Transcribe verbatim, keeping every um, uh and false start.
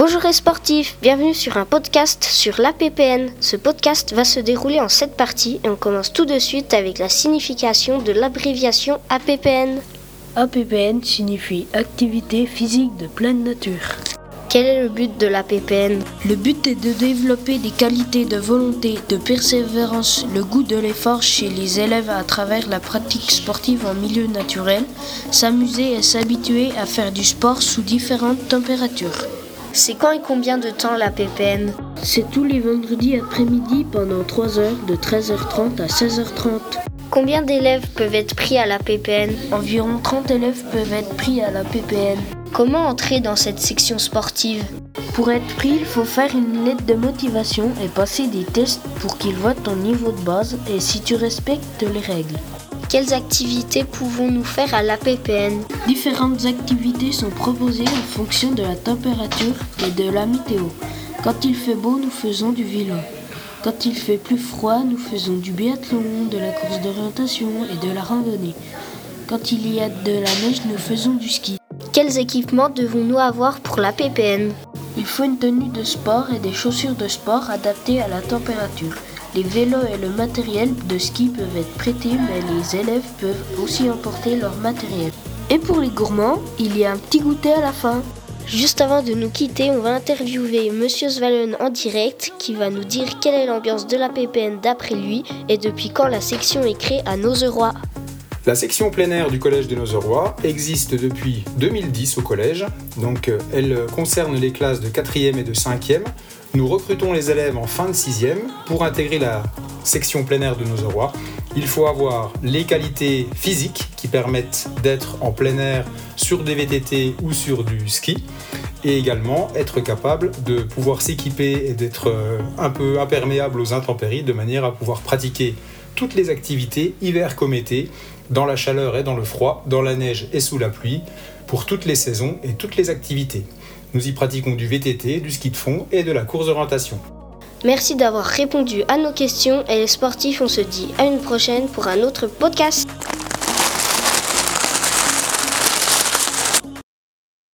Bonjour les sportifs, bienvenue sur un podcast sur l'A P P N. Ce podcast va se dérouler en sept parties et on commence tout de suite avec la signification de l'abréviation A P P N. A P P N signifie activité physique de pleine nature. Quel est le but de l'A P P N ? Le but est de développer des qualités de volonté, de persévérance, le goût de l'effort chez les élèves à travers la pratique sportive en milieu naturel, s'amuser et s'habituer à faire du sport sous différentes températures. C'est quand et combien de temps l'A P P N ? C'est tous les vendredis après-midi pendant trois heures de treize heures trente à seize heures trente. Combien d'élèves peuvent être pris à l'A P P N ? Environ trente élèves peuvent être pris à l'A P P N. Comment entrer dans cette section sportive ? Pour être pris, il faut faire une lettre de motivation et passer des tests pour qu'ils voient ton niveau de base et si tu respectes les règles. Quelles activités pouvons-nous faire à l'A P P N ? Différentes activités sont proposées en fonction de la température et de la météo. Quand il fait beau, nous faisons du vélo. Quand il fait plus froid, nous faisons du biathlon, de la course d'orientation et de la randonnée. Quand il y a de la neige, nous faisons du ski. Quels équipements devons-nous avoir pour l'A P P N ? Il faut une tenue de sport et des chaussures de sport adaptées à la température. Les vélos et le matériel de ski peuvent être prêtés, mais les élèves peuvent aussi emporter leur matériel. Et pour les gourmands, il y a un petit goûter à la fin. Juste avant de nous quitter, on va interviewer Monsieur Svalen en direct qui va nous dire quelle est l'ambiance de l'A P P N d'après lui et depuis quand la section est créée à Nozeroy. La section plein air du collège de Nozeroy existe depuis deux mille dix au collège, donc elle concerne les classes de quatrième et de cinquième. Nous recrutons les élèves en fin de sixième. Pour intégrer la section plein air de Nozeroy, il faut avoir les qualités physiques qui permettent d'être en plein air sur des V T T ou sur du ski et également être capable de pouvoir s'équiper et d'être un peu imperméable aux intempéries de manière à pouvoir pratiquer toutes les activités, hiver comme été, dans la chaleur et dans le froid, dans la neige et sous la pluie, pour toutes les saisons et toutes les activités. Nous y pratiquons du V T T, du ski de fond et de la course d'orientation. Merci d'avoir répondu à nos questions et les sportifs, on se dit à une prochaine pour un autre podcast.